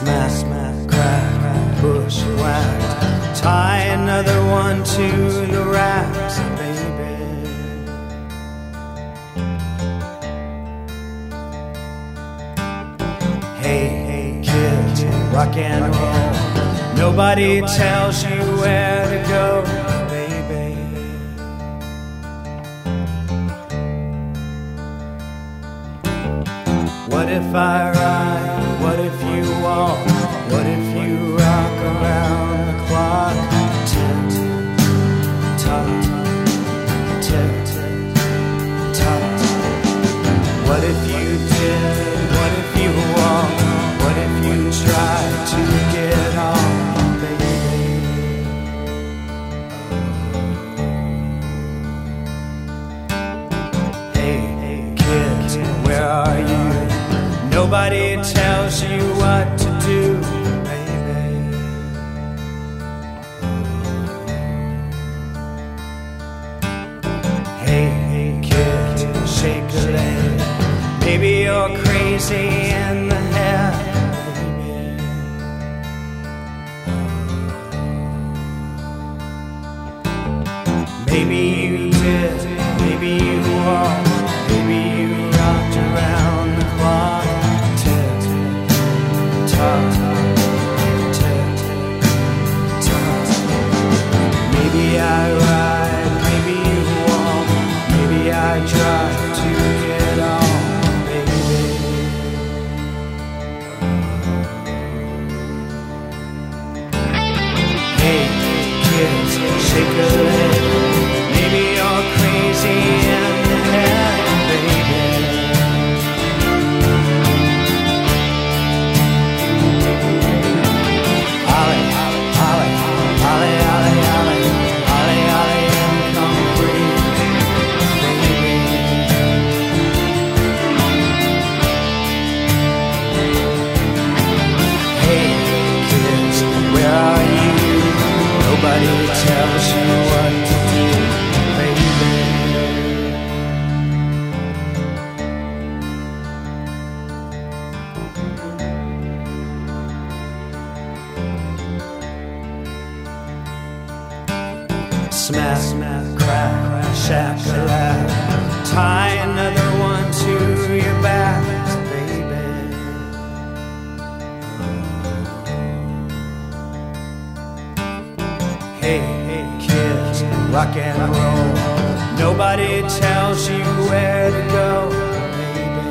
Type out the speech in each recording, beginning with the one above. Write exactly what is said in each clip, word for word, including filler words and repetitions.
Smack, smack, crack, bushwhacked. Tie another one to the racks, baby. Hey, hey, kids, rock and roll. Nobody tells you where to go, baby. What if I ride? What if you walk? What if you rock around the clock? Tick, tock, tick, tock. What if you did? What if you walk? What if you tried to get on, baby? Hey, hey, kids, where are you? Nobody tells you what to do, baby. Hey, hey, kid, shake a leg. Maybe you're crazy in the head, baby. Maybe you did, maybe you walked, maybe you rocked around the clock. Maybe I ride, maybe you walk, maybe I try to get on, baby. Hey, kids, shake a leg. Maybe you're crazy in the head, baby. Ollie, Ollie, Ollie, Ollie, Ollie, Ollie, Ollie, and come free, baby. Hey, kids, where are you? Nobody tells you what to do, baby. Smack, smack, crack, shack-a-lack. Tie another one to your back, baby. Hey, hey, kids, rock and roll. Nobody tells you where to go, baby.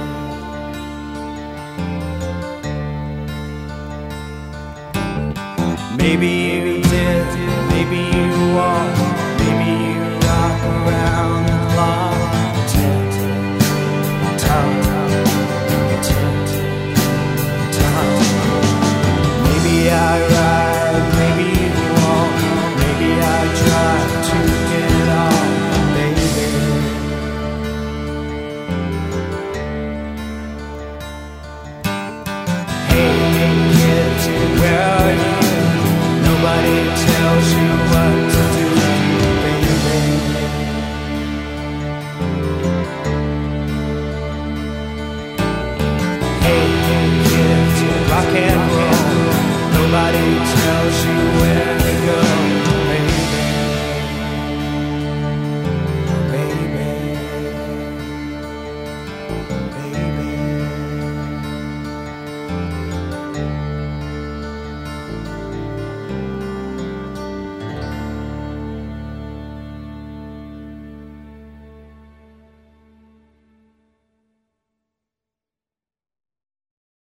Maybe you did, maybe you walked, maybe you rock around the clock. Tick, tock, tick, tock. Maybe I ride, maybe you walk, maybe I try to get on, baby. Hey, hey, kids, where are you? Nobody tells you what to do, baby. Hey, hey, kids, rock and roll. Nobody tells you where